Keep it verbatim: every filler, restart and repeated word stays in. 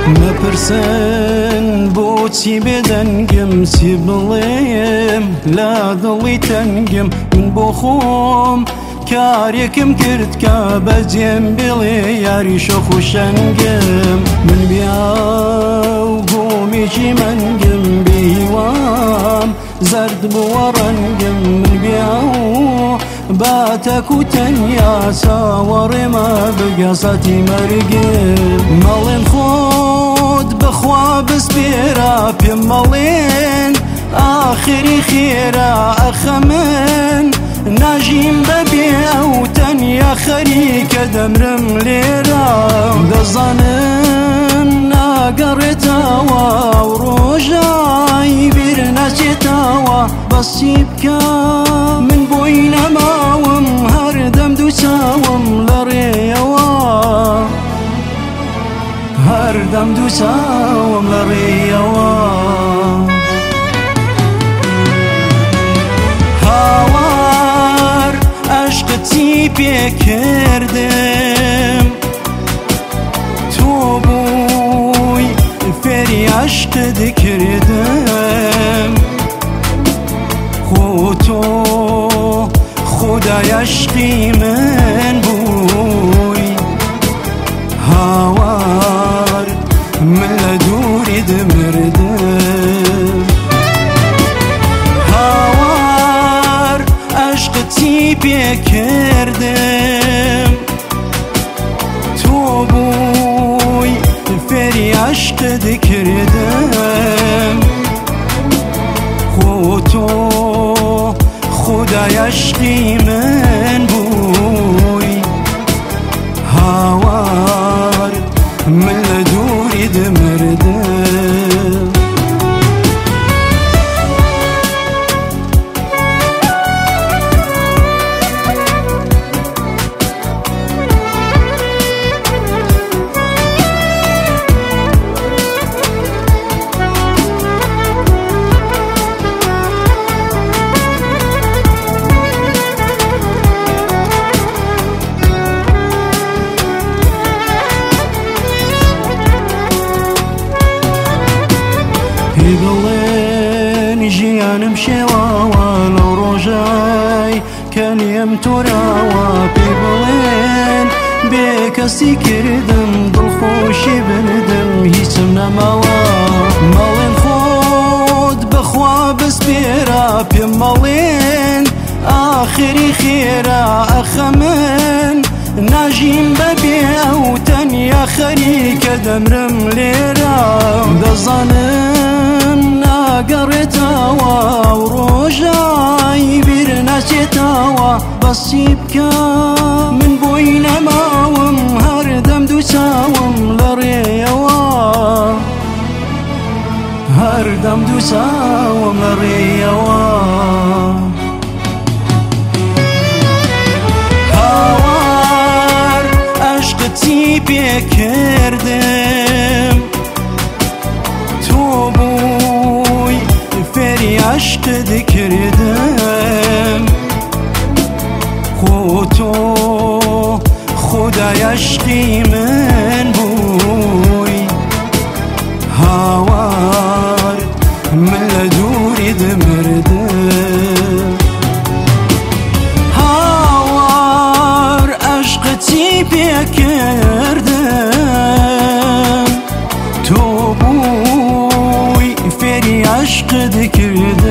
مەپرسن بۆچی بێدەنگم چی بڵێم لە دڵی تەنگم من بۆ خۆم کارێکم کرد کە بەجێم بڵێ یاری شۆخ و شەنگم من بیا و گۆمێکی مەنگم بێهیوام زەرد بووە ڕەنگم من بیا و باتەک و تەنیا چاوەڕێمە بگەسەتی مەرگم مەڵێن خۆت بخوا بسپێرە پێم مەڵێن ئاخری خێرا ئەخە من ناژیم بەبێ ئەو تەنیا خەریکە دەمرم لێرە دەزانم ناگەڕێتەوە و ڕۆژای بیر نەچێتەوە بەس چی بکەم من بۆی نەماوم هەردەم دوو چاوم لە ڕێیەوە هەردەم دوو چاوم لە ڕێیەوە عشقتی پێکردم تۆ بووی فێری عشقت کردم خۆ تۆ خودای عشقی من بووی هاوار من لە دووری دمردم عشقتی پێکردم تۆ بووی فێری عشقت کردم خۆ تۆ خودای عشقی من بووی هاوار من لە دووری دمردم پێی بڵێن ژیانم شێواوە لەو ڕۆژەی کە لێم تۆراوە پێی بڵێن بێ کەسی کردم دڵخۆشی بردم هیچم نەماوە مەڵێن خۆت بخوا بسپێرە پێم مەڵێن ئاخری خێرا ئەخە من ناژیم بەبێ ئەو تەنیا خەریکە دەمرم لێرە دەزانم ناگەڕێتەوە و ڕۆژای بیر نەچێتەوە بەس چی بکەم من بۆی نەماوم هەردەم دوو چاوم لە ڕێیەوە هەردەم دوو چاوم لە ڕێیەوە هاوار عشقتی پێکردم تۆ بووی فێری عشقت کردم خۆ تۆ خودای عشقی من بووی هاوار من لە دووری دمردم هاوار عشقتی پێکردم تۆ بووی فێری عشقت کردم